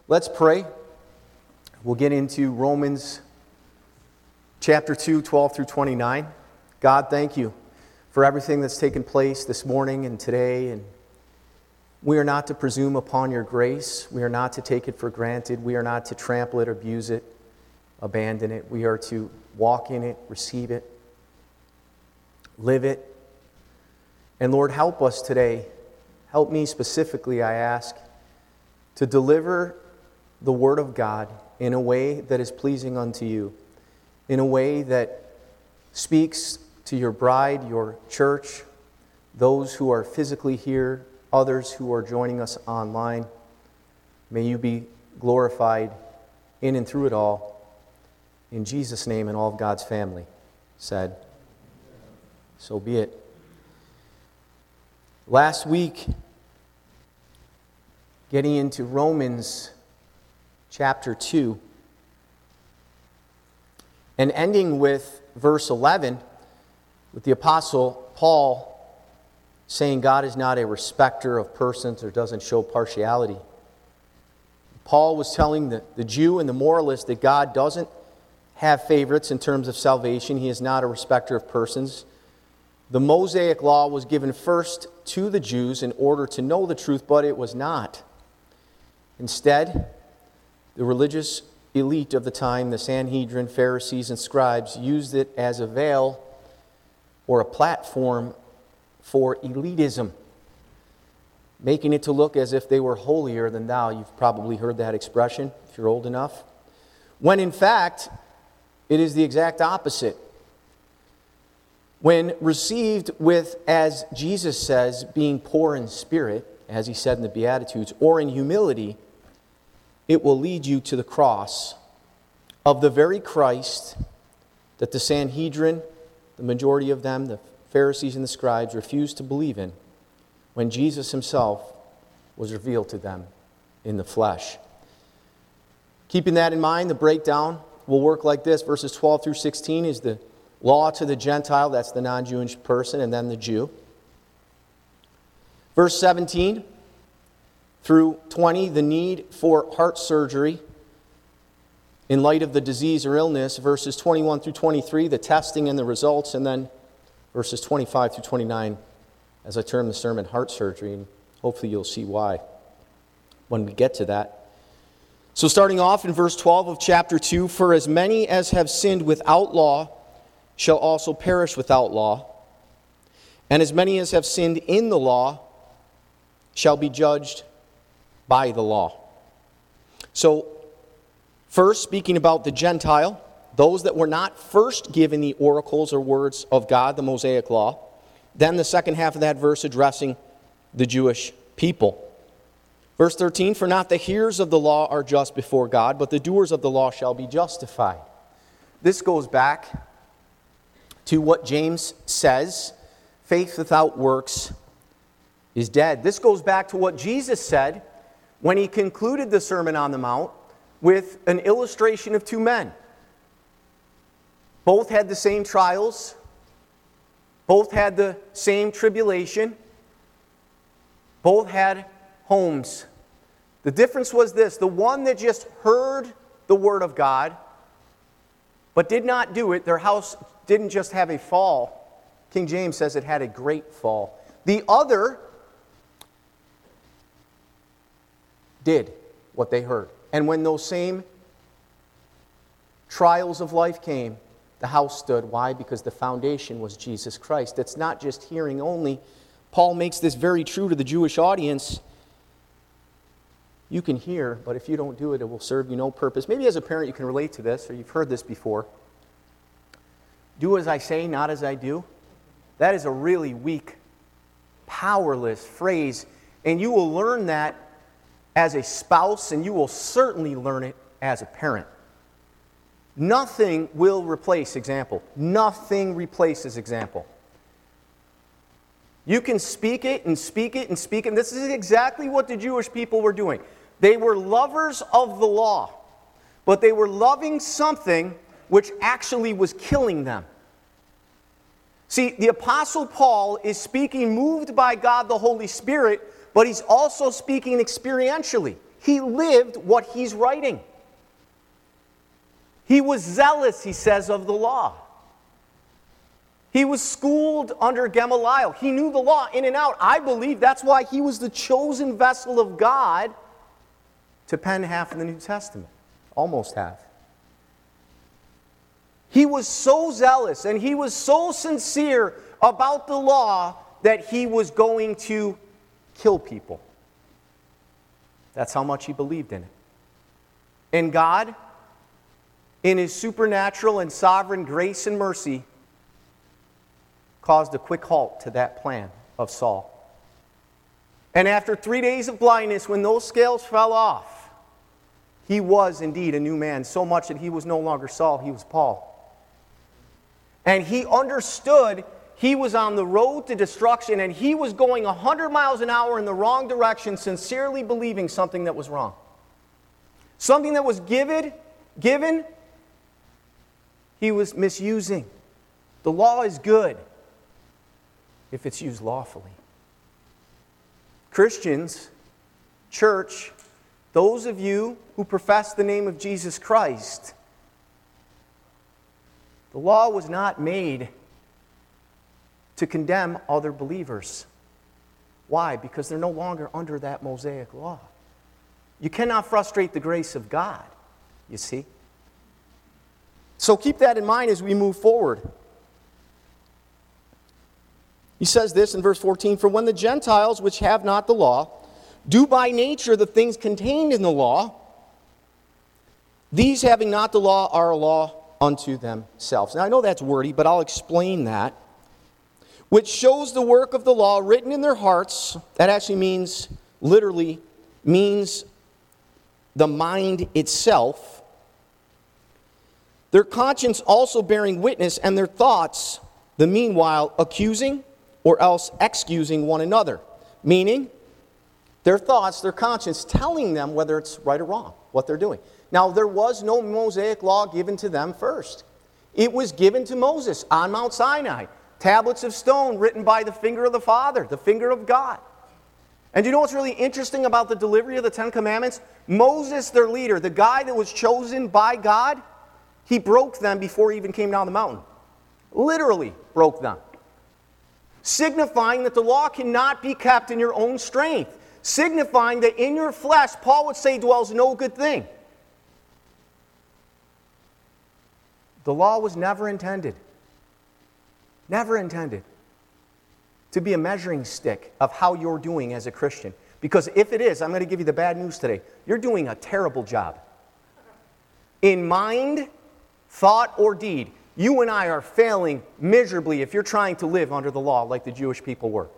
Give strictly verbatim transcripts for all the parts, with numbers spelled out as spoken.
Let's pray. We'll get into Romans chapter two, twelve through twenty-nine. God, thank you for everything that's taken place this morning and today. And we are not to presume upon your grace. We are not to take it for granted. We are not to trample it, abuse it, abandon it. We are to walk in it, receive it, live it. And Lord, help us today. Help me specifically, I ask, to deliver the Word of God in a way that is pleasing unto you, in a way that speaks to your bride, your church, those who are physically here, others who are joining us online. May you be glorified in and through it all. In Jesus' name, and all of God's family said, so be it. Last week, getting into Romans chapter two, and ending with verse eleven, with the Apostle Paul saying God is not a respecter of persons or doesn't show partiality. Paul was telling the, the Jew and the moralist that God doesn't have favorites in terms of salvation. He is not a respecter of persons. The Mosaic law was given first to the Jews in order to know the truth, but it was not. Instead, the religious elite of the time, the Sanhedrin, Pharisees, and scribes, used it as a veil or a platform for elitism, making it to look as if they were holier than thou. You've probably heard that expression if you're old enough. When in fact, it is the exact opposite. When received with, as Jesus says, being poor in spirit, as he said in the Beatitudes, or in humility, it will lead you to the cross of the very Christ that the Sanhedrin, the majority of them, the Pharisees and the scribes, refused to believe in when Jesus himself was revealed to them in the flesh. Keeping that in mind, the breakdown will work like this. Verses twelve through sixteen is the law to the Gentile, that's the non-Jewish person, and then the Jew. Verse seventeen through twenty, the need for heart surgery in light of the disease or illness. Verses twenty-one through twenty-three, the testing and the results. And then verses twenty-five through twenty-nine, as I term the sermon, heart surgery. And hopefully you'll see why when we get to that. So starting off in verse twelve of chapter two, for as many as have sinned without law shall also perish without law, and as many as have sinned in the law shall be judged by the law. So, first, speaking about the Gentile, those that were not first given the oracles or words of God, the Mosaic law. Then the second half of that verse addressing the Jewish people. Verse thirteen, for not the hearers of the law are just before God, but the doers of the law shall be justified. This goes back to what James says, faith without works is dead. This goes back to what Jesus said when he concluded the Sermon on the Mount with an illustration of two men. Both had the same trials. Both had the same tribulation. Both had homes. The difference was this: the one that just heard the Word of God but did not do it, their house didn't just have a fall. King James says it had a great fall. The other did what they heard. And when those same trials of life came, the house stood. Why? Because the foundation was Jesus Christ. It's not just hearing only. Paul makes this very true to the Jewish audience. You can hear, but if you don't do it, it will serve you no purpose. Maybe as a parent you can relate to this, or you've heard this before. Do as I say, not as I do. That is a really weak, powerless phrase, and you will learn that as a spouse, and you will certainly learn it as a parent. Nothing will replace example. Nothing replaces example. You can speak it and speak it and speak it. And this is exactly what the Jewish people were doing. They were lovers of the law, but they were loving something which actually was killing them. See, the Apostle Paul is speaking moved by God the Holy Spirit, but he's also speaking experientially. He lived what he's writing. He was zealous, he says, of the law. He was schooled under Gamaliel. He knew the law in and out. I believe that's why he was the chosen vessel of God to pen half of the New Testament. Almost half. He was so zealous and he was so sincere about the law that he was going to kill people. That's how much he believed in it. And God, in his supernatural and sovereign grace and mercy, caused a quick halt to that plan of Saul. And after three days of blindness, when those scales fell off, he was indeed a new man, so much that he was no longer Saul, he was Paul. And he understood he was on the road to destruction, and he was going one hundred miles an hour in the wrong direction, sincerely believing something that was wrong. Something that was given, given, he was misusing. The law is good if it's used lawfully. Christians, church, those of you who profess the name of Jesus Christ, the law was not made to condemn other believers. Why? Because they're no longer under that Mosaic law. You cannot frustrate the grace of God, you see. So keep that in mind as we move forward. He says this in verse fourteen, "For when the Gentiles, which have not the law, do by nature the things contained in the law, these having not the law are a law unto themselves." Now I know that's wordy, but I'll explain that. Which shows the work of the law written in their hearts. That actually means, literally, means the mind itself. Their conscience also bearing witness, and their thoughts, the meanwhile, accusing or else excusing one another. Meaning, their thoughts, their conscience, telling them whether it's right or wrong, what they're doing. Now, there was no Mosaic law given to them first. It was given to Moses on Mount Sinai. Tablets of stone written by the finger of the Father, the finger of God. And you know what's really interesting about the delivery of the Ten Commandments? Moses, their leader, the guy that was chosen by God, he broke them before he even came down the mountain. Literally broke them. Signifying that the law cannot be kept in your own strength. Signifying that in your flesh, Paul would say, dwells no good thing. The law was never intended, never intended to be a measuring stick of how you're doing as a Christian. Because if it is, I'm going to give you the bad news today. You're doing a terrible job. In mind, thought, or deed, you and I are failing miserably if you're trying to live under the law like the Jewish people were.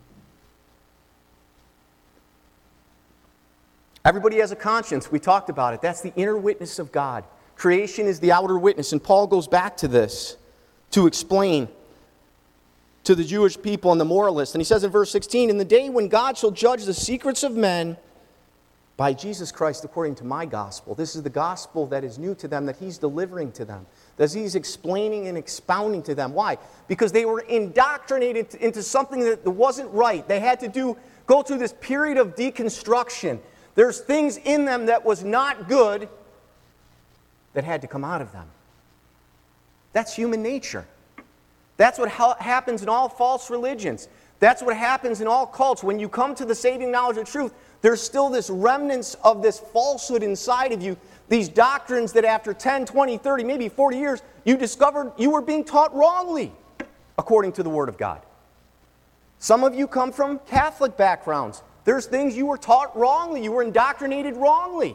Everybody has a conscience. We talked about it. That's the inner witness of God. Creation is the outer witness. And Paul goes back to this to explain to the Jewish people and the moralists. And he says in verse sixteen, "In the day when God shall judge the secrets of men by Jesus Christ according to my gospel." This is the gospel that is new to them, that he's delivering to them, that he's explaining and expounding to them. Why? Because they were indoctrinated into something that wasn't right. They had to do go through this period of deconstruction. There's things in them that was not good that had to come out of them. That's human nature. That's what ha- happens in all false religions. That's what happens in all cults. When you come to the saving knowledge of truth, there's still this remnants of this falsehood inside of you, these doctrines that after ten, twenty, thirty, maybe forty years, you discovered you were being taught wrongly according to the Word of God. Some of you come from Catholic backgrounds. There's things you were taught wrongly. You were indoctrinated wrongly.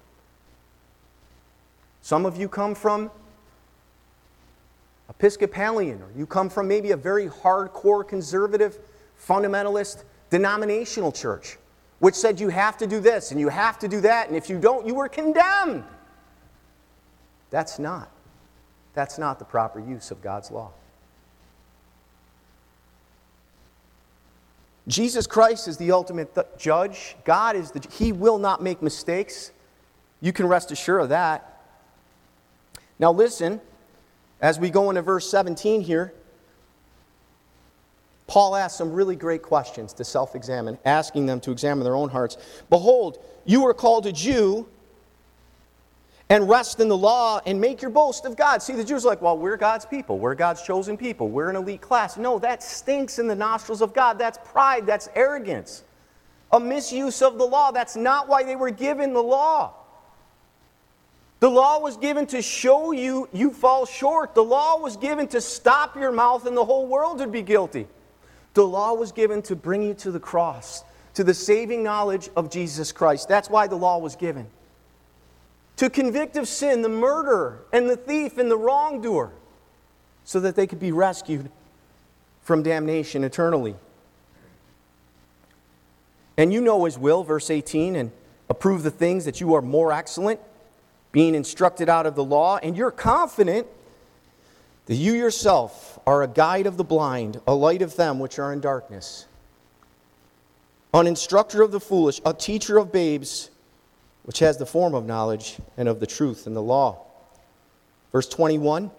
Some of you come from Episcopalian, or you come from maybe a very hardcore conservative, fundamentalist, denominational church, which said you have to do this and you have to do that, and if you don't, you were condemned. That's not. That's not the proper use of God's law. Jesus Christ is the ultimate th- judge. God is the He will not make mistakes. You can rest assured of that. Now listen, as we go into verse seventeen here, Paul asks some really great questions to self-examine, asking them to examine their own hearts. Behold, you are called a Jew, and rest in the law, and make your boast of God. See, the Jews are like, well, we're God's people. We're God's chosen people. We're an elite class. No, that stinks in the nostrils of God. That's pride. That's arrogance. A misuse of the law. That's not why they were given the law. The law was given to show you you fall short. The law was given to stop your mouth and the whole world would be guilty. The law was given to bring you to the cross, to the saving knowledge of Jesus Christ. That's why the law was given. To convict of sin the murderer and the thief and the wrongdoer, so that they could be rescued from damnation eternally. And you know His will, verse eighteen, and approve the things that you are more excellent, being instructed out of the law, and you're confident that you yourself are a guide of the blind, a light of them which are in darkness, an instructor of the foolish, a teacher of babes, which has the form of knowledge and of the truth in the law. Verse twenty-one,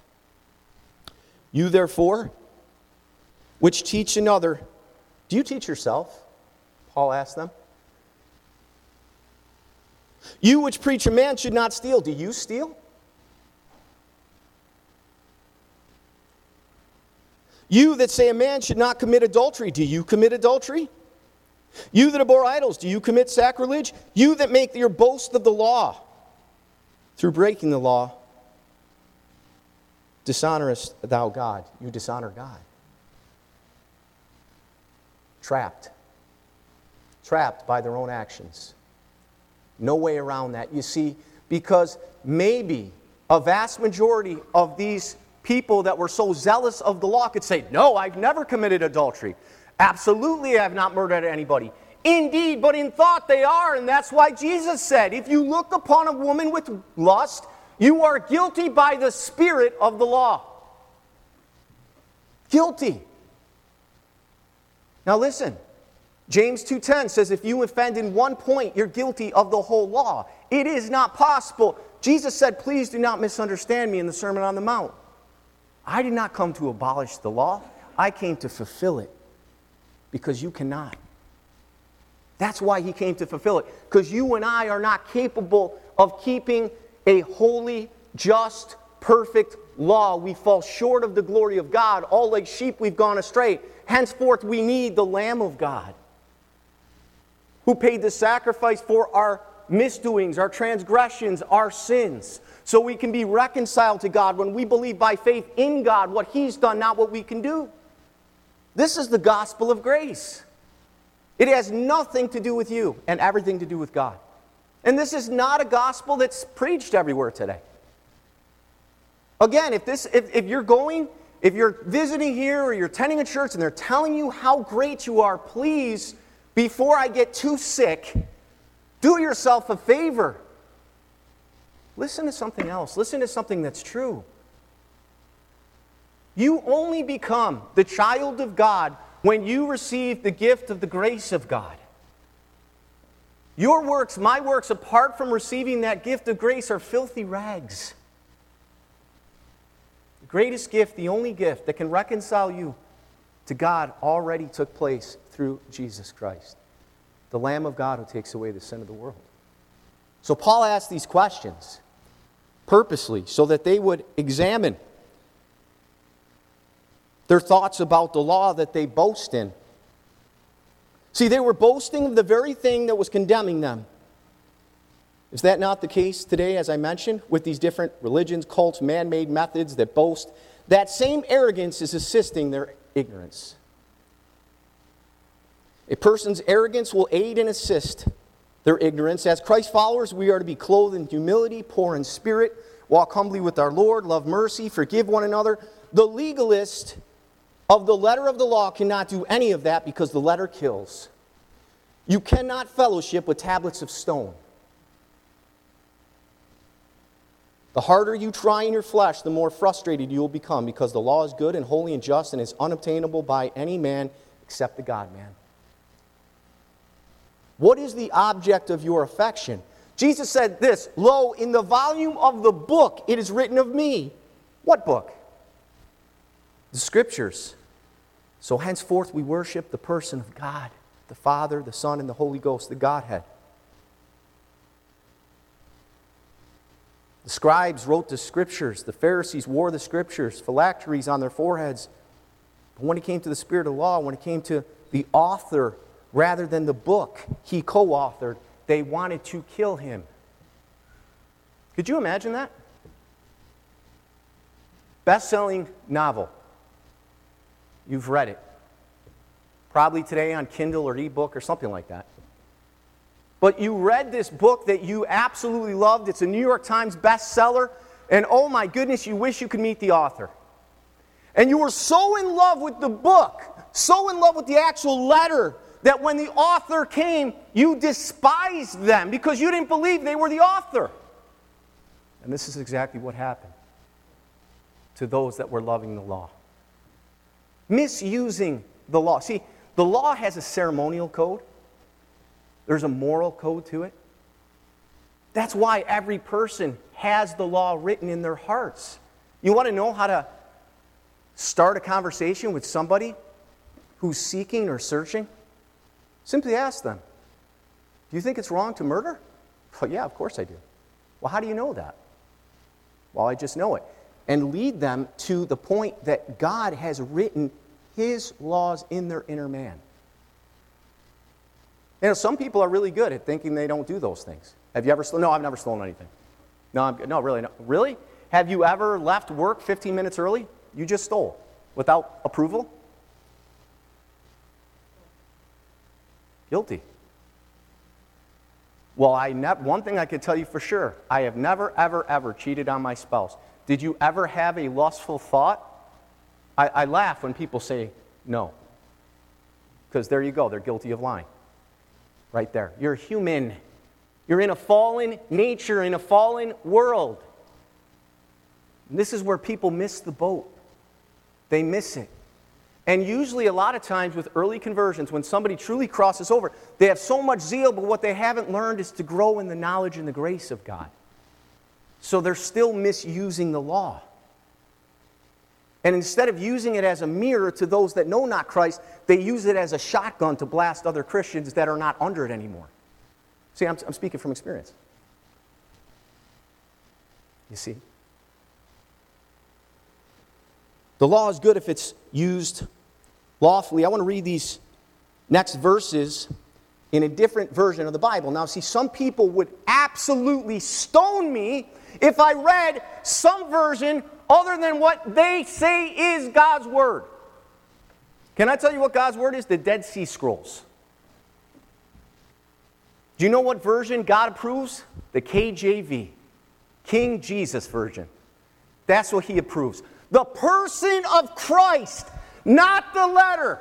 you therefore, which teach another, do you teach yourself? Paul asked them. You which preach a man should not steal, do you steal? You that say a man should not commit adultery, do you commit adultery? You that abhor idols, do you commit sacrilege? You that make your boast of the law, through breaking the law, dishonorest thou God. You dishonor God. Trapped. Trapped by their own actions. No way around that. You see, because maybe a vast majority of these people that were so zealous of the law could say, no, I've never committed adultery. Absolutely, I have not murdered anybody. Indeed, but in thought they are, and that's why Jesus said, if you look upon a woman with lust, you are guilty by the spirit of the law. Guilty. Now listen, James two ten says if you offend in one point, you're guilty of the whole law. It is not possible. Jesus said, please do not misunderstand me in the Sermon on the Mount. I did not come to abolish the law. I came to fulfill it. Because you cannot. That's why He came to fulfill it. Because you and I are not capable of keeping a holy, just, perfect law. We fall short of the glory of God. All like sheep we've gone astray. Henceforth we need the Lamb of God, who paid the sacrifice for our misdoings, our transgressions, our sins, so we can be reconciled to God when we believe by faith in God what He's done, not what we can do. This is the gospel of grace. It has nothing to do with you and everything to do with God. And this is not a gospel that's preached everywhere today. Again, if this, if, if you're going, if you're visiting here or you're attending a church and they're telling you how great you are, please, before I get too sick, do yourself a favor. Listen to something else. Listen to something that's true. You only become the child of God when you receive the gift of the grace of God. Your works, my works, apart from receiving that gift of grace, are filthy rags. The greatest gift, the only gift that can reconcile you to God, already took place through Jesus Christ, the Lamb of God who takes away the sin of the world. So Paul asked these questions purposely so that they would examine their thoughts about the law that they boast in. See, they were boasting of the very thing that was condemning them. Is that not the case today, as I mentioned, with these different religions, cults, man-made methods that boast? That same arrogance is assisting their ignorance. A person's arrogance will aid and assist their ignorance. As Christ followers, we are to be clothed in humility, poor in spirit, walk humbly with our Lord, love mercy, forgive one another. The legalist of the letter of the law cannot do any of that because the letter kills. You cannot fellowship with tablets of stone. The harder you try in your flesh, the more frustrated you will become, because the law is good and holy and just and is unobtainable by any man except the God-man. What is the object of your affection? Jesus said this, "Lo, in the volume of the book it is written of me." What book? The Scriptures. So henceforth we worship the person of God, the Father, the Son, and the Holy Ghost, the Godhead. The scribes wrote the Scriptures. The Pharisees wore the Scriptures, phylacteries on their foreheads. But when it came to the Spirit of law, when it came to the author rather than the book he co-authored, they wanted to kill him. Could you imagine that? Best-selling novel. You've read it. Probably today on Kindle or ebook or something like that. But you read this book that you absolutely loved. It's a New York Times bestseller. And oh my goodness, you wish you could meet the author. And you were so in love with the book, so in love with the actual letter, that when the author came, you despised them because you didn't believe they were the author. And this is exactly what happened to those that were loving the law. Misusing the law. See, the law has a ceremonial code. There's a moral code to it. That's why every person has the law written in their hearts. You want to know how to start a conversation with somebody who's seeking or searching? Simply ask them, do you think it's wrong to murder? Well, yeah, of course I do. Well, how do you know that? Well, I just know it. And lead them to the point that God has written His laws in their inner man. You know, some people are really good at thinking they don't do those things. Have you ever stolen? No, I've never stolen anything. No, I'm, no, really, no. Really? Have you ever left work fifteen minutes early? You just stole without approval? Guilty. Well, I ne- one thing I can tell you for sure, I have never, ever, ever cheated on my spouse. Did you ever have a lustful thought? I, I laugh when people say no. Because there you go, they're guilty of lying. Right there. You're human. You're in a fallen nature, in a fallen world. And this is where people miss the boat. They miss it. And usually a lot of times with early conversions, when somebody truly crosses over, they have so much zeal, but what they haven't learned is to grow in the knowledge and the grace of God. So they're still misusing the law. And instead of using it as a mirror to those that know not Christ, they use it as a shotgun to blast other Christians that are not under it anymore. See, I'm, I'm speaking from experience. You see? The law is good if it's used lawfully. I want to read these next verses in a different version of the Bible. Now, see, some people would absolutely stone me if I read some version other than what they say is God's Word. Can I tell you what God's Word is? The Dead Sea Scrolls. Do you know what version God approves? The K J V, King Jesus Version. That's what He approves. The person of Christ, not the letter.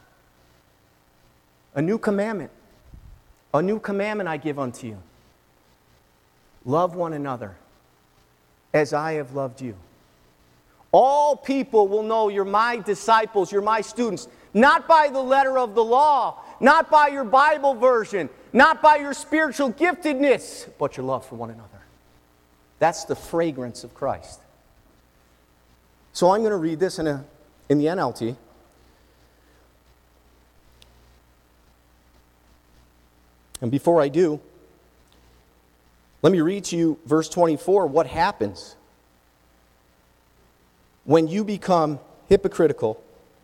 A new commandment. A new commandment I give unto you. Love one another as I have loved you. All people will know you're my disciples, you're my students, not by the letter of the law, not by your Bible version, not by your spiritual giftedness, but your love for one another. That's the fragrance of Christ. So I'm going to read this in, a, in the N L T. And before I do, let me read to you verse twenty-four, what happens when you become hypocritical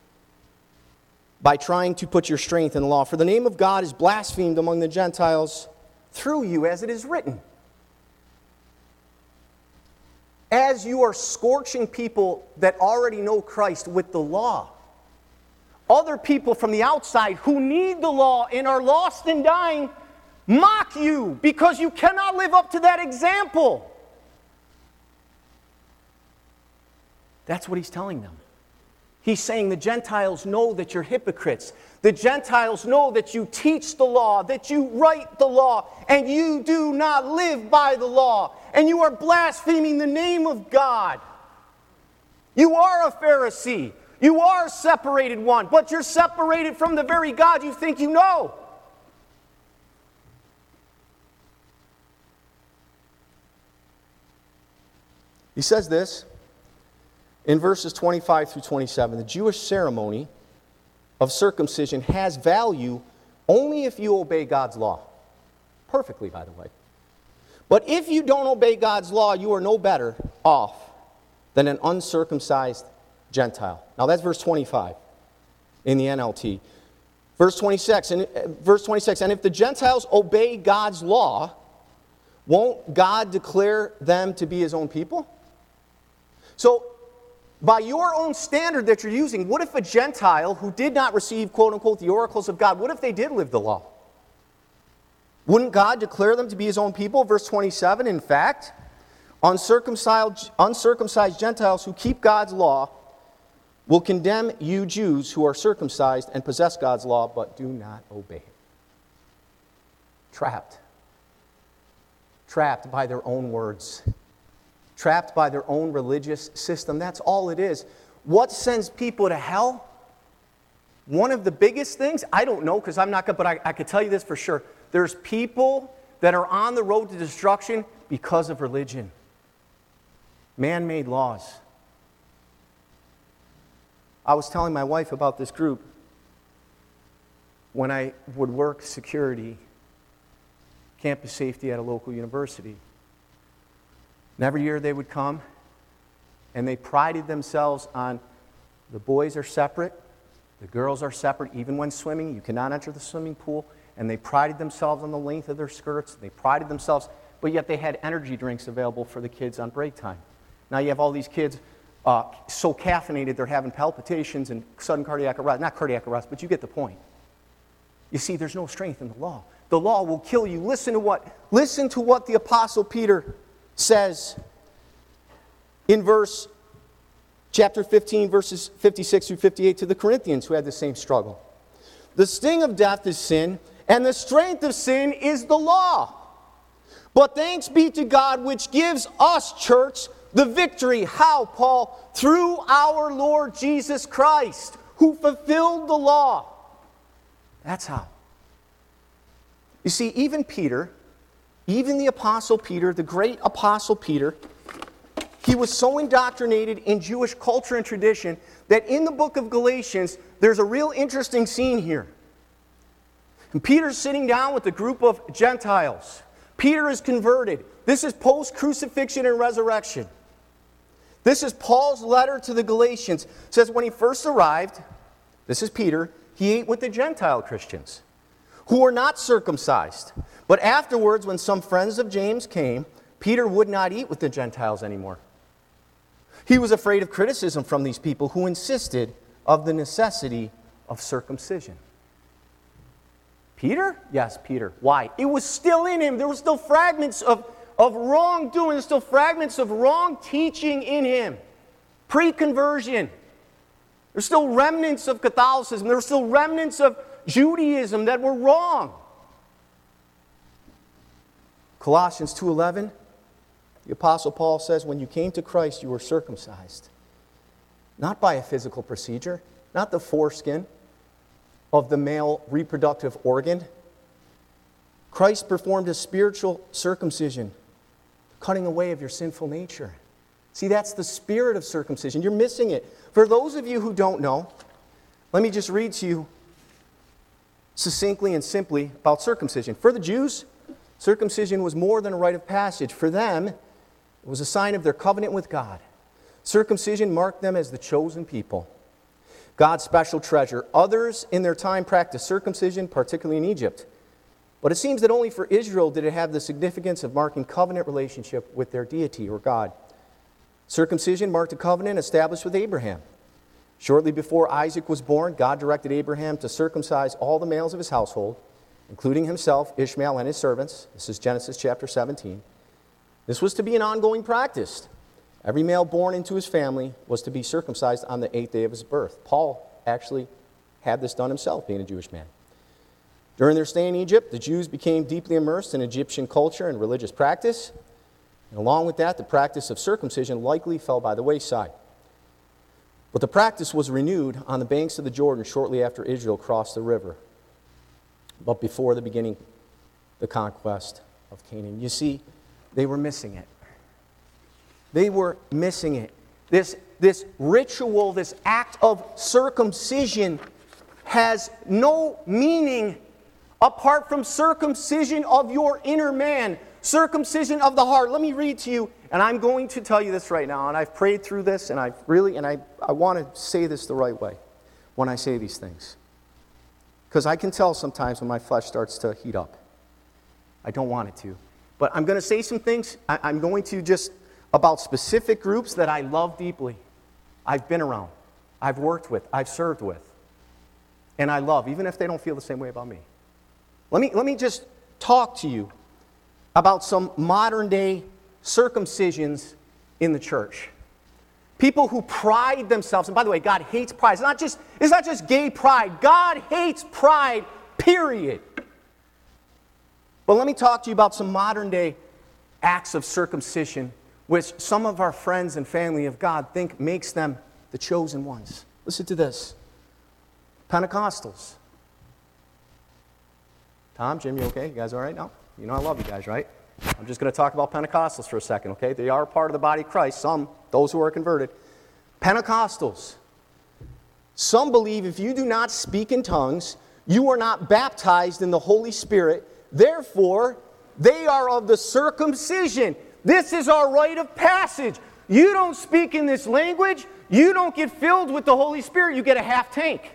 by trying to put your strength in the law. For the name of God is blasphemed among the Gentiles through you, as it is written. As you are scorching people that already know Christ with the law, other people from the outside who need the law and are lost and dying mock you because you cannot live up to that example. That's what he's telling them. He's saying the Gentiles know that you're hypocrites. The Gentiles know that you teach the law, that you write the law, and you do not live by the law. And you are blaspheming the name of God. You are a Pharisee. You are a separated one, but you're separated from the very God you think you know. He says this in verses twenty-five through twenty-seven. The Jewish ceremony of circumcision has value only if you obey God's law. Perfectly, by the way. But if you don't obey God's law, you are no better off than an uncircumcised Gentile. Now that's verse twenty-five in the N L T. Verse twenty-six, and, uh, verse twenty-six, and if the Gentiles obey God's law, won't God declare them to be his own people? So, by your own standard that you're using, what if a Gentile who did not receive, quote unquote, the oracles of God, what if they did live the law? Wouldn't God declare them to be his own people? Verse twenty-seven, in fact, uncircumcised, uncircumcised Gentiles who keep God's law will condemn you Jews who are circumcised and possess God's law but do not obey it. Trapped. Trapped by their own words. Trapped by their own religious system. That's all it is. What sends people to hell? One of the biggest things, I don't know because I'm not good, but I, I can tell you this for sure. There's people that are on the road to destruction because of religion. Man-made laws. I was telling my wife about this group when I would work security, campus safety at a local university. And every year they would come, and they prided themselves on the boys are separate, the girls are separate, even when swimming. You cannot enter the swimming pool. And they prided themselves on the length of their skirts. They prided themselves, but yet they had energy drinks available for the kids on break time. Now you have all these kids uh, so caffeinated they're having palpitations and sudden cardiac arrest. Not cardiac arrest, but you get the point. You see, there's no strength in the law. The law will kill you. Listen to what, listen to what the Apostle Peter says in verse, chapter fifteen, verses fifty-six through fifty-eight to the Corinthians who had the same struggle. The sting of death is sin, and the strength of sin is the law. But thanks be to God which gives us, church, the victory. How, Paul? Through our Lord Jesus Christ, who fulfilled the law. That's how. You see, even Peter, even the Apostle Peter, the great Apostle Peter, he was so indoctrinated in Jewish culture and tradition that in the book of Galatians, there's a real interesting scene here. And Peter's sitting down with a group of Gentiles. Peter is converted. This is post-crucifixion and resurrection. This is Paul's letter to the Galatians. It says when he first arrived, this is Peter, he ate with the Gentile Christians who were not circumcised. But afterwards, when some friends of James came, Peter would not eat with the Gentiles anymore. He was afraid of criticism from these people who insisted of the necessity of circumcision. Peter? Yes, Peter. Why? It was still in him. There were still fragments of, of wrongdoing. There's still fragments of wrong teaching in him. Pre-conversion. There's still remnants of Catholicism. There were still remnants of Judaism that were wrong. Colossians two eleven, the Apostle Paul says, when you came to Christ, you were circumcised. Not by a physical procedure, not the foreskin of the male reproductive organ. Christ performed a spiritual circumcision, cutting away of your sinful nature. See, that's the spirit of circumcision. You're missing it. For those of you who don't know, let me just read to you succinctly and simply about circumcision. For the Jews, circumcision was more than a rite of passage. For them, it was a sign of their covenant with God. Circumcision marked them as the chosen people, God's special treasure. Others in their time practiced circumcision, particularly in Egypt. But it seems that only for Israel did it have the significance of marking covenant relationship with their deity or God. Circumcision marked a covenant established with Abraham. Shortly before Isaac was born, God directed Abraham to circumcise all the males of his household, including himself, Ishmael, and his servants. This is Genesis chapter seventeen. This was to be an ongoing practice. Every male born into his family was to be circumcised on the eighth day of his birth. Paul actually had this done himself, being a Jewish man. During their stay in Egypt, the Jews became deeply immersed in Egyptian culture and religious practice. And along with that, the practice of circumcision likely fell by the wayside. But the practice was renewed on the banks of the Jordan shortly after Israel crossed the river, but before the beginning the conquest of Canaan. You see, they were missing it. They were missing it. This, this ritual, this act of circumcision has no meaning apart from circumcision of your inner man, circumcision of the heart. Let me read to you, and I'm going to tell you this right now, and I've prayed through this, and I've really, and I, I want to say this the right way when I say these things. Because I can tell sometimes when my flesh starts to heat up. I don't want it to. But I'm going to say some things, I, I'm going to just, about specific groups that I love deeply. I've been around, I've worked with, I've served with, and I love, even if they don't feel the same way about me. Let me, let me just talk to you about some modern-day circumcisions in the church. People who pride themselves, and by the way, God hates pride. It's not just, it's not just gay pride. God hates pride, period. But let me talk to you about some modern-day acts of circumcision which some of our friends and family of God think makes them the chosen ones. Listen to this. Pentecostals. Tom, Jim, you okay? You guys all right now? You know I love you guys, right? I'm just going to talk about Pentecostals for a second, okay? They are part of the body of Christ, some, those who are converted. Pentecostals. Some believe if you do not speak in tongues, you are not baptized in the Holy Spirit. Therefore, they are of the circumcision. This is our rite of passage. You don't speak in this language, you don't get filled with the Holy Spirit, you get a half tank.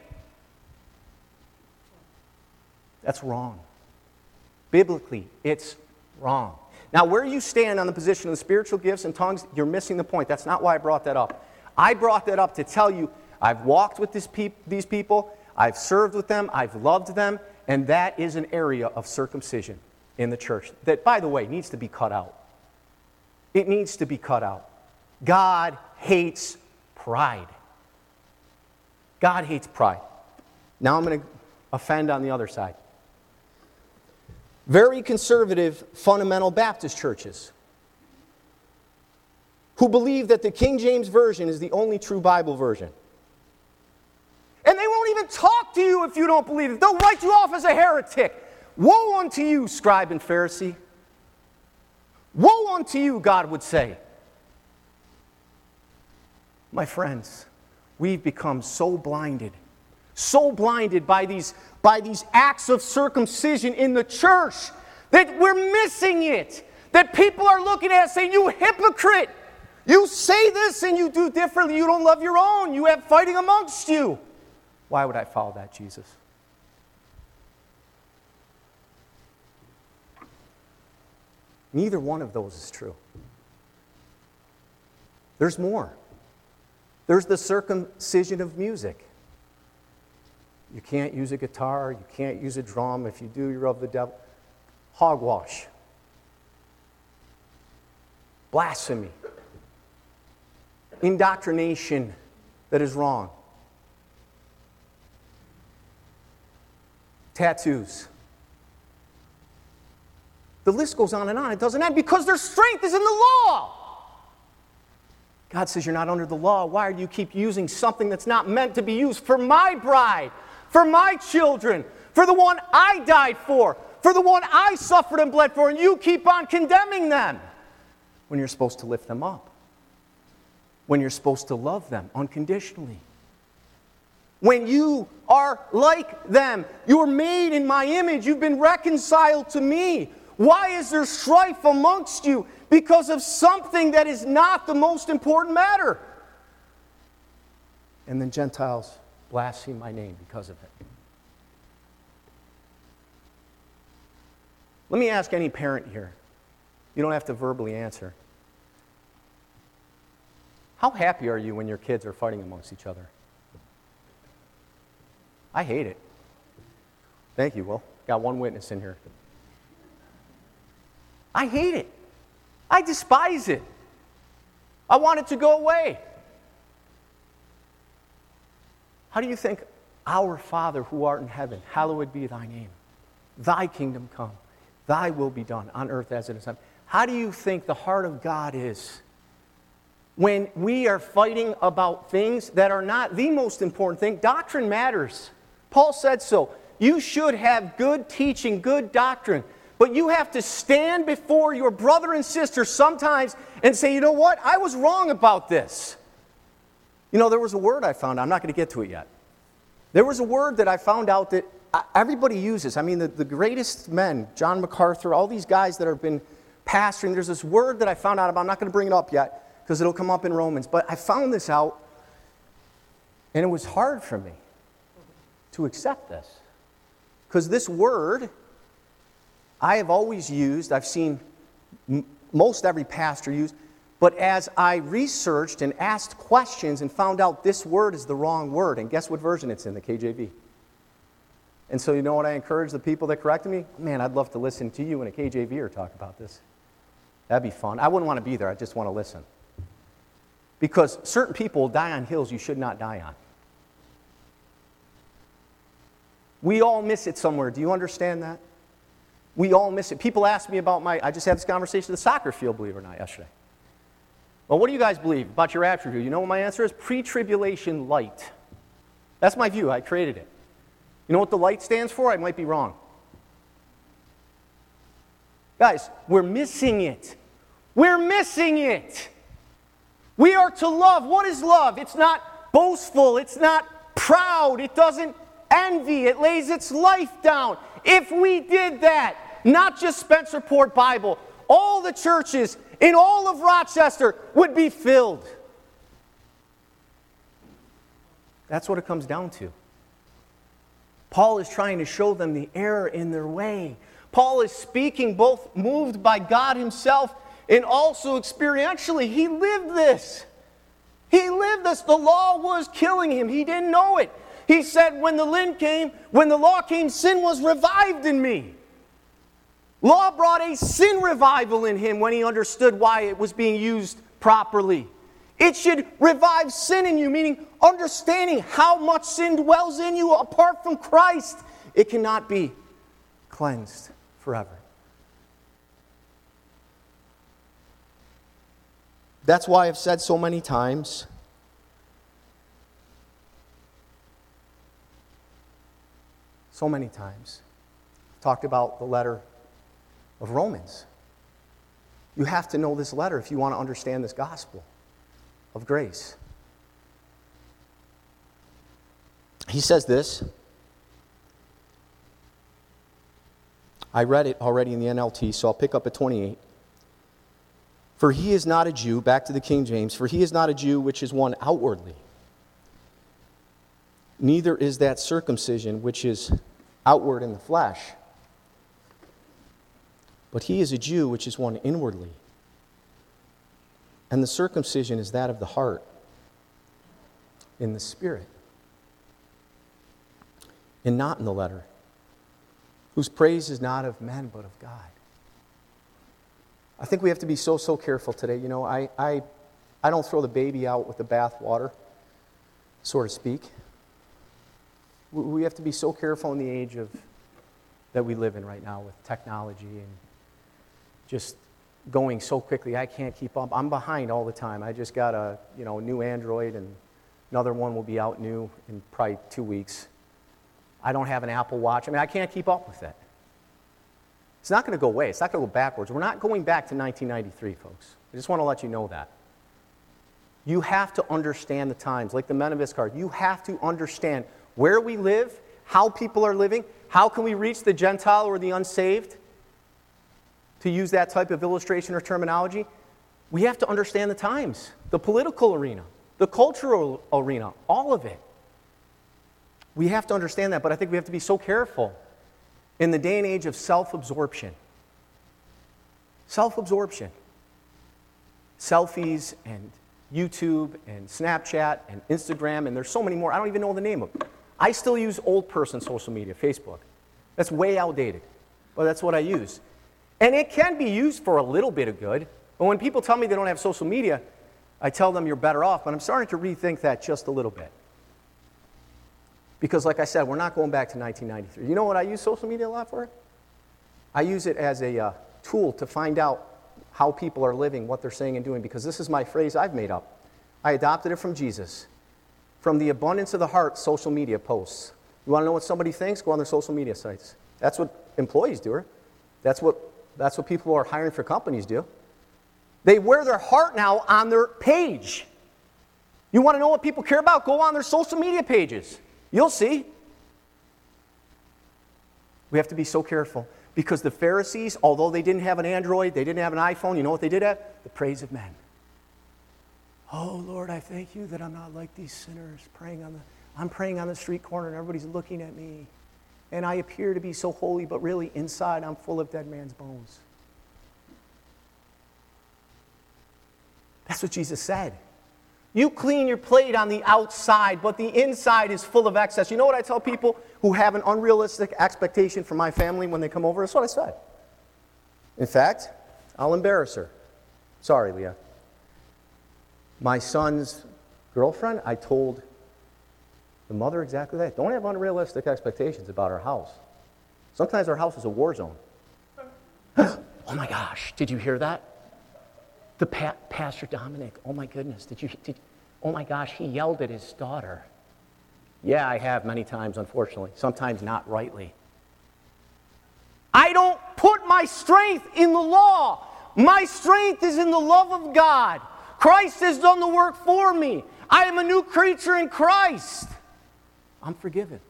That's wrong. Biblically, it's wrong. Now, where you stand on the position of the spiritual gifts and tongues, you're missing the point. That's not why I brought that up. I brought that up to tell you I've walked with this peop- these people, I've served with them, I've loved them, and that is an area of circumcision in the church that, by the way, needs to be cut out. It needs to be cut out. God hates pride. God hates pride. Now I'm going to offend on the other side. Very conservative fundamental Baptist churches who believe that the King James Version is the only true Bible version. And they won't even talk to you if you don't believe it. They'll write you off as a heretic. Woe unto you, scribe and Pharisee. Woe unto you, God would say. My friends, we've become so blinded, so blinded by these, by these acts of circumcision in the church that we're missing it. That people are looking at us saying, you hypocrite, you say this and you do differently. You don't love your own. You have fighting amongst you. Why would I follow that, Jesus? Neither one of those is true. There's more. There's the circumcision of music. You can't use a guitar, you can't use a drum. If you do, you're of the devil. Hogwash. Blasphemy. Indoctrination that is wrong. Tattoos. The list goes on and on. It doesn't end because their strength is in the law. God says you're not under the law. Why do you keep using something that's not meant to be used for my bride, for my children, for the one I died for, for the one I suffered and bled for, and you keep on condemning them when you're supposed to lift them up, when you're supposed to love them unconditionally? When you are like them, you are made in my image, you've been reconciled to me. Why is there strife amongst you? Because of something that is not the most important matter. And then Gentiles blaspheme my name because of it. Let me ask any parent here. You don't have to verbally answer. How happy are you when your kids are fighting amongst each other? I hate it. Thank you, Will. Got one witness in here. I hate it. I despise it. I want it to go away. How do you think our Father who art in heaven, hallowed be thy name, thy kingdom come, thy will be done on earth as it is in heaven? How do you think the heart of God is when we are fighting about things that are not the most important thing? Doctrine matters. Paul said so. You should have good teaching, good doctrine. But you have to stand before your brother and sister sometimes and say, you know what? I was wrong about this. You know, there was a word I found. I'm not going to get to it yet. There was a word that I found out that everybody uses. I mean, the, the greatest men, John MacArthur, all these guys that have been pastoring, there's this word that I found out about. I'm not going to bring it up yet because it'll come up in Romans. But I found this out, and it was hard for me to accept this. Because this word, I have always used, I've seen m- most every pastor use, but as I researched and asked questions and found out this word is the wrong word, and guess what version it's in, the K J V. And so you know what I encourage the people that corrected me? Man, I'd love to listen to you in a K J V or talk about this. That'd be fun. I wouldn't want to be there, I just want to listen. Because certain people die on hills you should not die on. We all miss it somewhere. Do you understand that? We all miss it. People ask me about my, I just had this conversation at the soccer field, believe it or not, yesterday. Well, what do you guys believe about your attribute? You know what my answer is? Pre-tribulation light. That's my view. I created it. You know what the light stands for? I might be wrong. Guys, we're missing it. We're missing it. We are to love. What is love? It's not boastful. It's not proud. It doesn't envy. It lays its life down. If we did that, not just Spencerport Bible, all the churches in all of Rochester would be filled. That's what it comes down to. Paul is trying to show them the error in their way. Paul is speaking both moved by God himself and also experientially. He lived this. He lived this. The law was killing him. He didn't know it. He said, when the Lynn came, when the law came, sin was revived in me. Law brought a sin revival in him when he understood why it was being used properly. It should revive sin in you, meaning understanding how much sin dwells in you apart from Christ. It cannot be cleansed forever. That's why I've said so many times, so many times, talked about the letter of Romans. You have to know this letter if you want to understand this gospel of grace. He says this. I read it already in the N L T, so I'll pick up at twenty-eight. For he is not a Jew, back to the King James, for he is not a Jew which is one outwardly. Neither is that circumcision which is outward in the flesh. But he is a Jew which is one inwardly. And the circumcision is that of the heart, in the spirit, and not in the letter, whose praise is not of men but of God. I think we have to be so, so careful today. You know, I, I, I don't throw the baby out with the bathwater, so to speak. We have to be so careful in the age of that we live in right now with technology and just going so quickly. I can't keep up. I'm behind all the time. I just got a you know new Android, and another one will be out new in probably two weeks. I don't have an Apple Watch. I mean, I can't keep up with it. It's not going to go away. It's not going to go backwards. We're not going back to nineteen ninety-three, folks. I just want to let you know that. You have to understand the times. Like the men of Issachar, you have to understand where we live, how people are living, how can we reach the Gentile or the unsaved, to use that type of illustration or terminology. We have to understand the times, the political arena, the cultural arena, all of it. We have to understand that, but I think we have to be so careful in the day and age of self-absorption. Self-absorption. Selfies and YouTube and Snapchat and Instagram, and there's so many more. I don't even know the name of them. I still use old person social media, Facebook. That's way outdated, but that's what I use. And it can be used for a little bit of good, but when people tell me they don't have social media, I tell them you're better off, but I'm starting to rethink that just a little bit. Because like I said, we're not going back to nineteen ninety-three. You know what I use social media a lot for? I use it as a uh, tool to find out how people are living, what they're saying and doing, because this is my phrase I've made up. I adopted it from Jesus. From the abundance of the heart, social media posts. You want to know what somebody thinks? Go on their social media sites. That's what employees do. That's what, that's what people who are hiring for companies do. They wear their heart now on their page. You want to know what people care about? Go on their social media pages. You'll see. We have to be so careful. Because the Pharisees, although they didn't have an Android, they didn't have an iPhone, you know what they did have? The praise of men. Oh, Lord, I thank you that I'm not like these sinners praying on the, I'm praying on the street corner and everybody's looking at me. And I appear to be so holy, but really inside I'm full of dead man's bones. That's what Jesus said. You clean your plate on the outside, but the inside is full of excess. You know what I tell people who have an unrealistic expectation for my family when they come over? That's what I said. In fact, I'll embarrass her. Sorry, Leah. My son's girlfriend, I told the mother exactly that. Don't have unrealistic expectations about our house. Sometimes our house is a war zone. Oh my gosh, did you hear that? The pa- Pastor Dominic, oh my goodness, did you, did, oh my gosh, he yelled at his daughter. Yeah, I have many times, unfortunately, sometimes not rightly. I don't put my strength in the law. My strength is in the love of God. Christ has done the work for me. I am a new creature in Christ. I'm forgiven.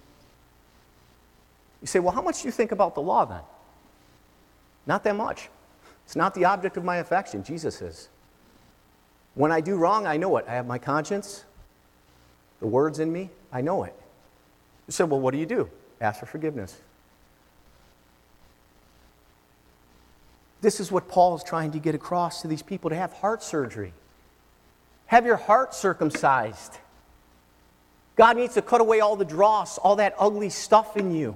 You say, well, how much do you think about the law then? Not that much. It's not the object of my affection. Jesus is. When I do wrong, I know it. I have my conscience, the words in me, I know it. You say, well, what do you do? Ask for forgiveness. This is what Paul is trying to get across to these people, to have heart surgery. Have your heart circumcised. God needs to cut away all the dross, all that ugly stuff in you.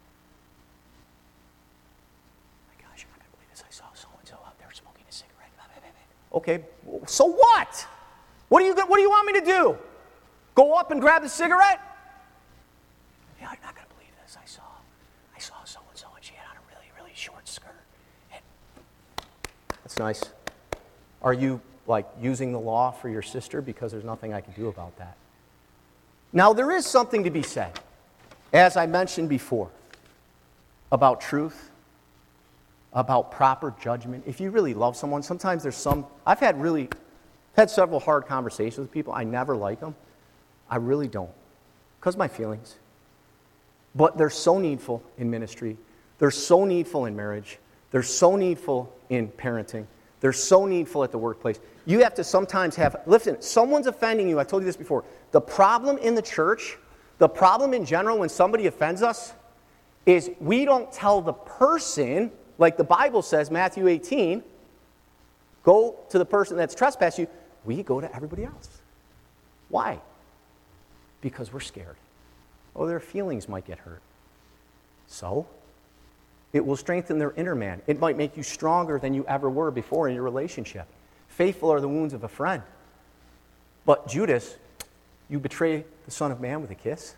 Okay, so what? What do you what do you want me to do? Go up and grab the cigarette? Yeah, you're not going to believe this. I saw, I saw so and so, and she had on a really, really short skirt. And that's nice. Are you like using the law for your sister? Because there's nothing I can do about that. Now there is something to be said, as I mentioned before, about truth. About proper judgment. If you really love someone, sometimes there's some, I've had really, had several hard conversations with people. I never like them. I really don't. Because of my feelings. But they're so needful in ministry. They're so needful in marriage. They're so needful in parenting. They're so needful at the workplace. You have to sometimes have, listen, someone's offending you. I told you this before. The problem in the church, the problem in general when somebody offends us, is we don't tell the person, like the Bible says, Matthew eighteen, go to the person that's trespassed you. We go to everybody else. Why? Because we're scared. Oh, their feelings might get hurt. So, it will strengthen their inner man. It might make you stronger than you ever were before in your relationship. Faithful are the wounds of a friend. But Judas, you betray the Son of Man with a kiss?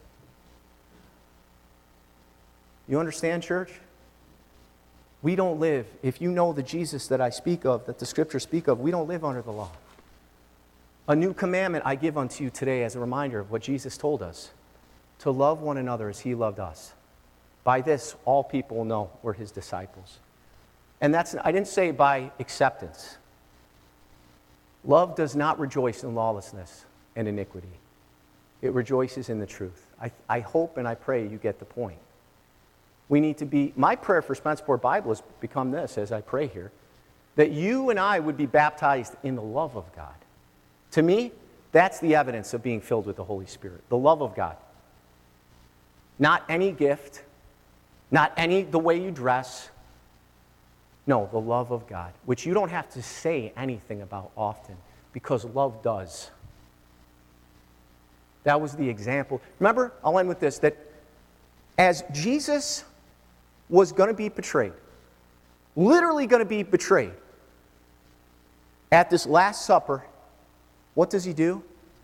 You understand, church? We don't live, if you know the Jesus that I speak of, that the Scriptures speak of, we don't live under the law. A new commandment I give unto you today as a reminder of what Jesus told us, to love one another as he loved us. By this, all people will know we're his disciples. And that's, I didn't say by acceptance. Love does not rejoice in lawlessness and iniquity. It rejoices in the truth. I, I hope and I pray you get the point. We need to be, my prayer for Spenceport Bible has become this as I pray here, that you and I would be baptized in the love of God. To me, that's the evidence of being filled with the Holy Spirit, the love of God. Not any gift, not any, the way you dress. No, the love of God, which you don't have to say anything about often, because love does. That was the example. Remember, I'll end with this, that as Jesus was going to be betrayed, literally going to be betrayed, at this Last Supper, what does he do?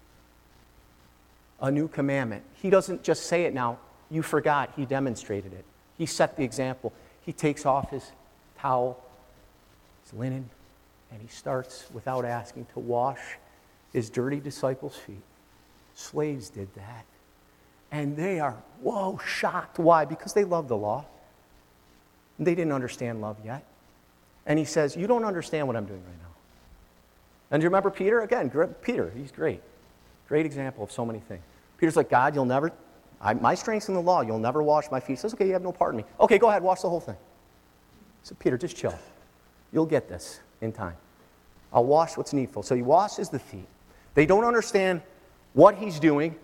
A new commandment. He doesn't just say it now. You forgot. He demonstrated it. He set the example. He takes off his towel, his linen, and he starts, without asking, to wash his dirty disciples' feet. Slaves did that. And they are, whoa, shocked. Why? Because they love the law. They didn't understand love yet. And he says, you don't understand what I'm doing right now. And do you remember Peter? Again, Peter, he's great. Great example of so many things. Peter's like, God, you'll never, I, my strength's in the law. You'll never wash my feet. He says, okay, you have no part in me. Okay, go ahead, wash the whole thing. I said, Peter, just chill. You'll get this in time. I'll wash what's needful. So he washes the feet. They don't understand what he's doing.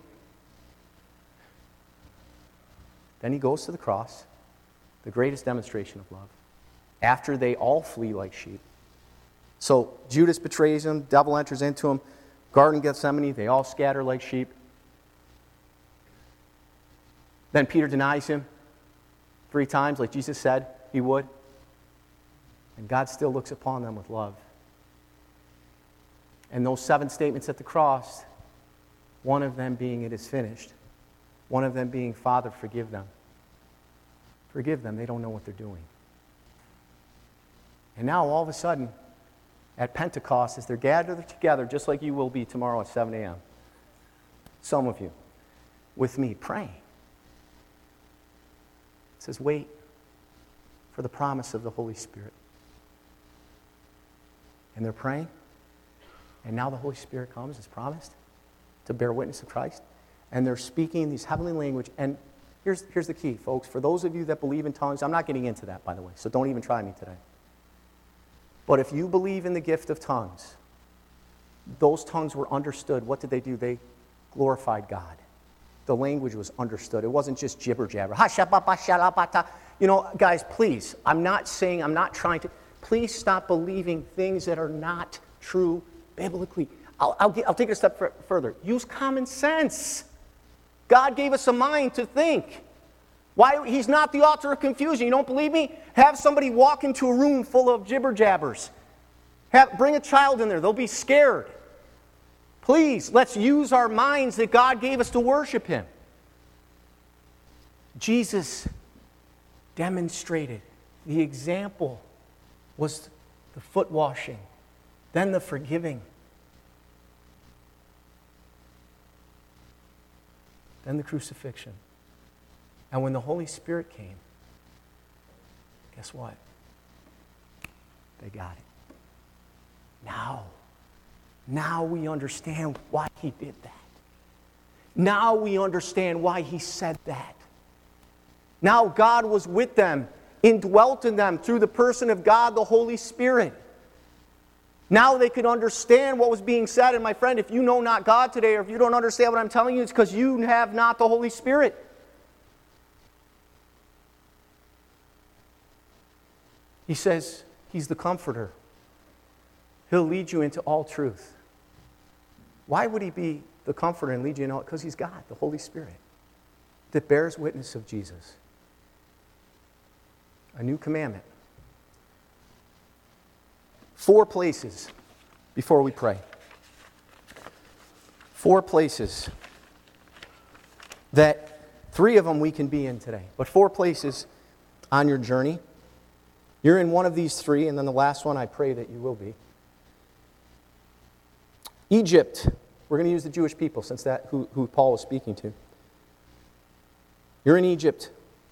Then he goes to the cross, the greatest demonstration of love, after they all flee like sheep. So Judas betrays him, devil enters into him, Garden of Gethsemane, they all scatter like sheep. Then Peter denies him three times, like Jesus said he would. And God still looks upon them with love. And those seven statements at the cross, one of them being, it is finished. One of them being, Father, forgive them. Forgive them, they don't know what they're doing. And now all of a sudden, at Pentecost, as they're gathered together, just like you will be tomorrow at seven a.m., some of you, with me, praying. It says, wait for the promise of the Holy Spirit. And they're praying, and now the Holy Spirit comes as promised to bear witness of Christ. And they're speaking these heavenly language. And here's, here's the key, folks. For those of you that believe in tongues, I'm not getting into that, by the way, so don't even try me today. But if you believe in the gift of tongues, those tongues were understood. What did they do? They glorified God. The language was understood. It wasn't just jibber jabber. You know, guys, please, I'm not saying, I'm not trying to, please stop believing things that are not true biblically. I'll, I'll, get, I'll take it a step f- further. Use common sense. God gave us a mind to think. Why? He's not the author of confusion. You don't believe me? Have somebody walk into a room full of jibber jabbers. Have, bring a child in there. They'll be scared. Please, let's use our minds that God gave us to worship Him. Jesus demonstrated. The example was the foot washing, then the forgiving, then the crucifixion. And when the Holy Spirit came, guess what? They got it. Now, now we understand why He did that. Now we understand why He said that. Now God was with them, indwelt in them through the person of God, the Holy Spirit. Now they could understand what was being said. And my friend, if you know not God today, or if you don't understand what I'm telling you, it's because you have not the Holy Spirit. He says He's the Comforter. He'll lead you into all truth. Why would He be the Comforter and lead you in all? Because He's God, the Holy Spirit, that bears witness of Jesus. A new commandment. Four places before we pray. Four places that, three of them we can be in today, but four places on your journey. You're in one of these three, and then the last one I pray that you will be. Egypt. We're going to use the Jewish people since that who, who Paul was speaking to. You're in Egypt.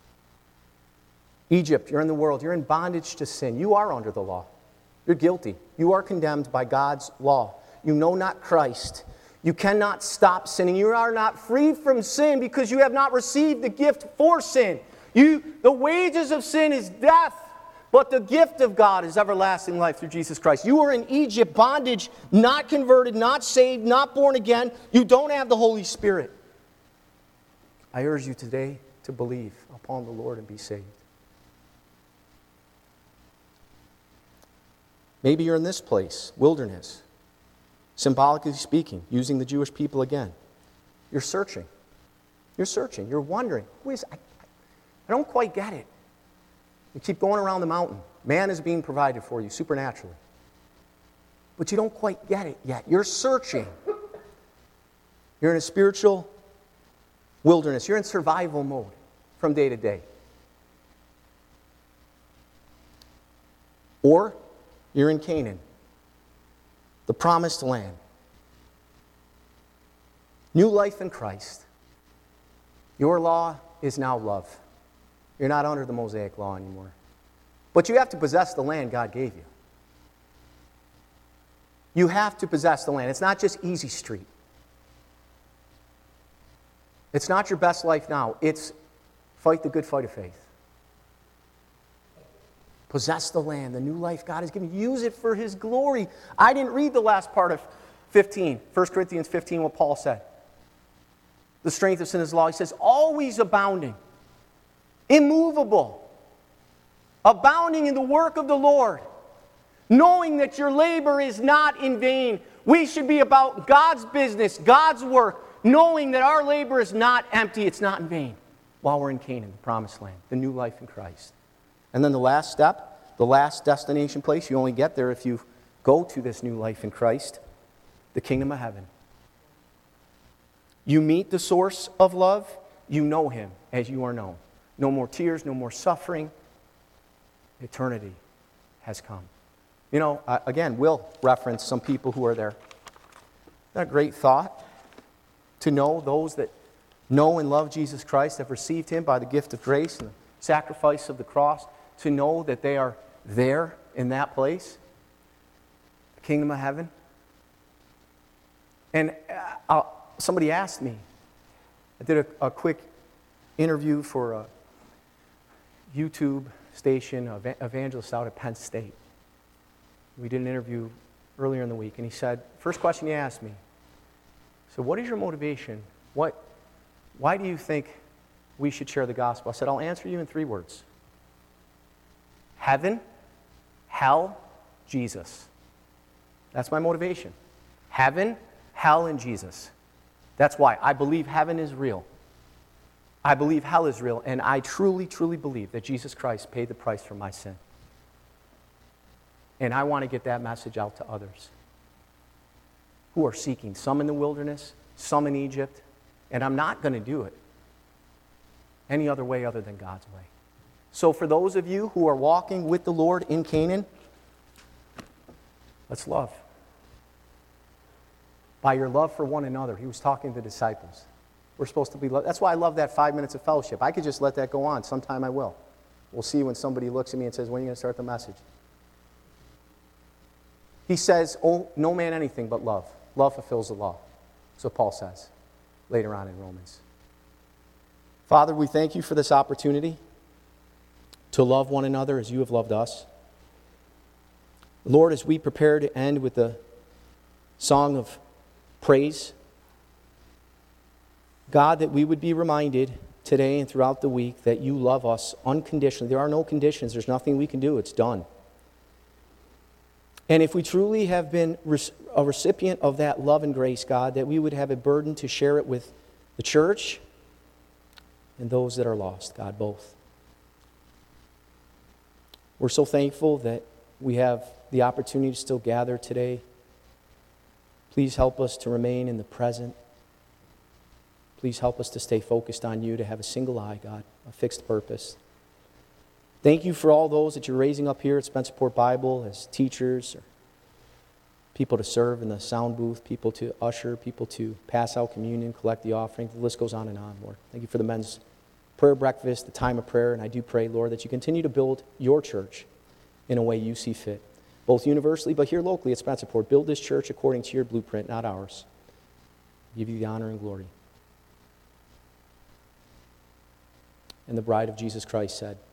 Egypt, you're in the world. You're in bondage to sin. You are under the law. You're guilty. You are condemned by God's law. You know not Christ. You cannot stop sinning. You are not free from sin because you have not received the gift for sin. You, the wages of sin is death, but the gift of God is everlasting life through Jesus Christ. You are in Egypt, bondage, not converted, not saved, not born again. You don't have the Holy Spirit. I urge you today to believe upon the Lord and be saved. Maybe you're in this place, wilderness, symbolically speaking, using the Jewish people again. You're searching. You're searching. You're wondering, who is I, I don't quite get it. You keep going around the mountain. Man is being provided for you supernaturally. But you don't quite get it yet. You're searching. You're in a spiritual wilderness. You're in survival mode from day to day. Or you're in Canaan, the promised land. New life in Christ. Your law is now love. You're not under the Mosaic law anymore. But you have to possess the land God gave you. You have to possess the land. It's not just easy street. It's not your best life now. It's fight the good fight of faith. Possess the land, the new life God has given. Use it for His glory. I didn't read the last part of fifteen, First Corinthians fifteen, what Paul said. The strength of sin is law. He says, always abounding, immovable, abounding in the work of the Lord, knowing that your labor is not in vain. We should be about God's business, God's work, knowing that our labor is not empty, it's not in vain, while we're in Canaan, the promised land, the new life in Christ. And then the last step, the last destination place, you only get there if you go to this new life in Christ, the kingdom of heaven. You meet the source of love, you know Him as you are known. No more tears, no more suffering. Eternity has come. You know, uh, again, we'll reference some people who are there. Isn't that a great thought? To know those that know and love Jesus Christ, have received Him by the gift of grace and the sacrifice of the cross, to know that they are there in that place, the kingdom of heaven. And uh, somebody asked me, I did a, a quick interview for a YouTube station of evangelists out at Penn State. We did an interview earlier in the week, and he said, first question he asked me, so what is your motivation? What, why do you think we should share the gospel? I said, I'll answer you in three words. Heaven, hell, Jesus. That's my motivation. Heaven, hell, and Jesus. That's why I believe heaven is real. I believe hell is real, and I truly, truly believe that Jesus Christ paid the price for my sin. And I want to get that message out to others who are seeking, some in the wilderness, some in Egypt, and I'm not going to do it any other way other than God's way. So for those of you who are walking with the Lord in Canaan, let's love. By your love for one another. He was talking to the disciples. We're supposed to be loved. That's why I love that five minutes of fellowship. I could just let that go on. Sometime I will. We'll see when somebody looks at me and says, when are you going to start the message? He says, oh, no man anything but love. Love fulfills the law. So Paul says later on in Romans. Father, we thank you for this opportunity to love one another as you have loved us. Lord, as we prepare to end with the song of praise, God, that we would be reminded today and throughout the week that you love us unconditionally. There are no conditions. There's nothing we can do. It's done. And if we truly have been a recipient of that love and grace, God, that we would have a burden to share it with the church and those that are lost, God, both. We're so thankful that we have the opportunity to still gather today. Please help us to remain in the present. Please help us to stay focused on you, to have a single eye, God, a fixed purpose. Thank you for all those that you're raising up here at Spencerport Bible as teachers, or people to serve in the sound booth, people to usher, people to pass out communion, collect the offering. The list goes on and on, Lord. Thank you for the men's prayer breakfast, the time of prayer, and I do pray, Lord, that you continue to build your church in a way you see fit, both universally, but here locally at Spencerport. Build this church according to your blueprint, not ours. Give you the honor and glory. And the bride of Jesus Christ said,